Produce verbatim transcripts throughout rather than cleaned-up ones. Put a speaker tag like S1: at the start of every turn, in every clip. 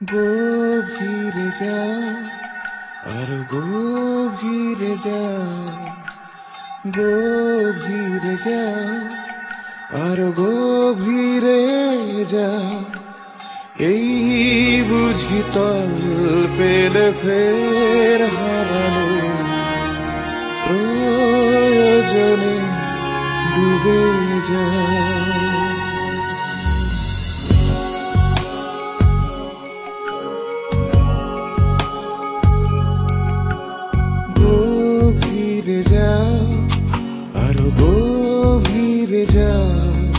S1: গভীরে যাও, আরো গভীরে যাও, গভীরে যাও, আরো গভীরে যাও। এই বুঝি তল পেলে ফের হারালে, প্রয়োজনে ডুবে যাও। গভীরে যাও, আরো গভীরে যাও,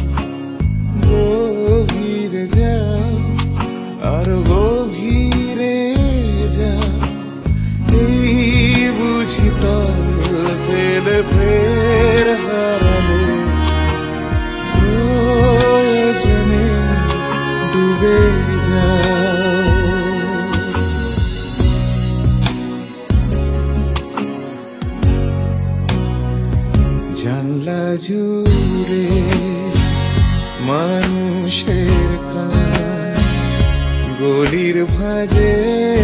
S1: গভীরে যাও, আরো গভীরে যাও। এই বুঝি তল পেলে ফের হারালে, প্রয়োজনে ডুবে যাও। জানলা জুড়ে মানুষের কান, গলির ভাঁজে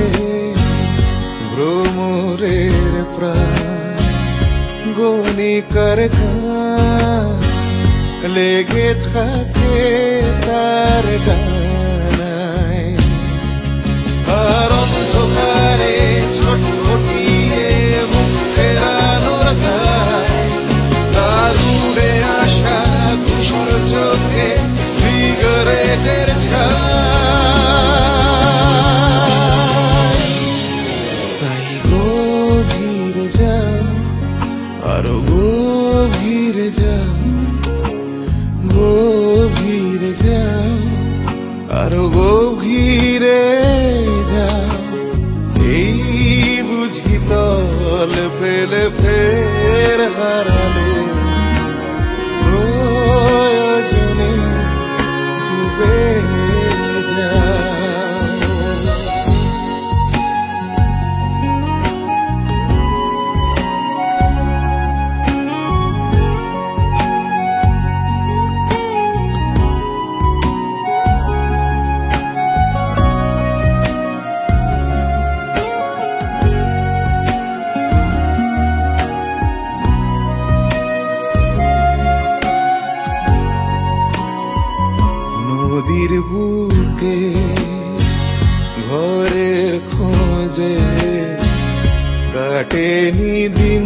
S1: ভ্রমরের প্রাণ। গণিকার গান লেগে থাকে তার গানায়, আর অন্ধকারে ছটফটিয়ে মুখ ফেরানোর গায়। তার উড়ে আসা ধূসর চোখে সিগারেটের ছাই। তাই গভীরে যাও, আরো গভীরে যাও, গভীরে যাও, আরো গভীরে যাও। এই বুঝি তল পেলে ফের হারালে, প্রয়োজনে ডুবে যাও। নদীর বুকে ঘরের খোঁজে কাটেনি দিন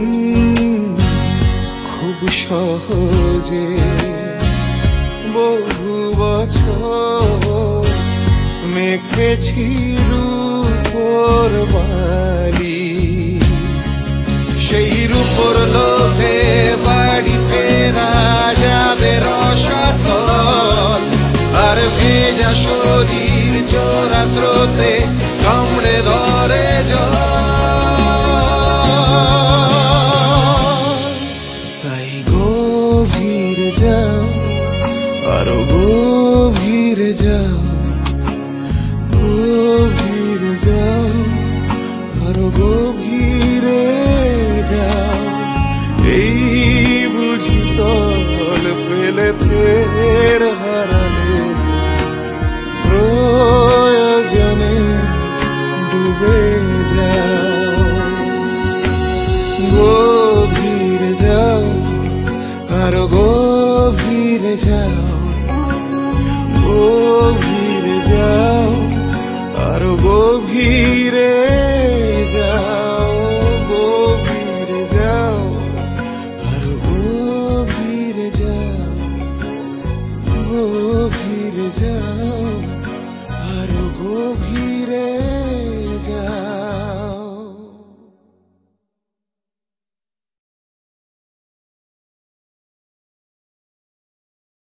S1: খুব সহজে। বহু বছর মেখেছি রূপোর বালি, সেই রূপোর লোভে বাড়ি ফেরা যাবে রসাতল। আর ভেজা শরীর চোরা স্রোতে কামড়ে ধরে জল। তাই গভীরে যাও, আরো গভীরে যাও, গভীরে যাও, আরো গভীরে যাও। এই বুঝি তল পেলে ফের হারালে, প্রয়োজনে ডুবে যাও। গভীরে যাও, আরো গভীরে যাও, গভীরে যাও, আরো গভীরে যাও, গভীরে যাও, আরো গভীরে যাও, গভীরে যাও, আরো গভীরে যাও।